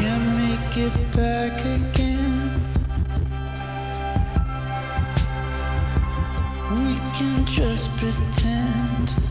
can't make it back again. We can just pretend.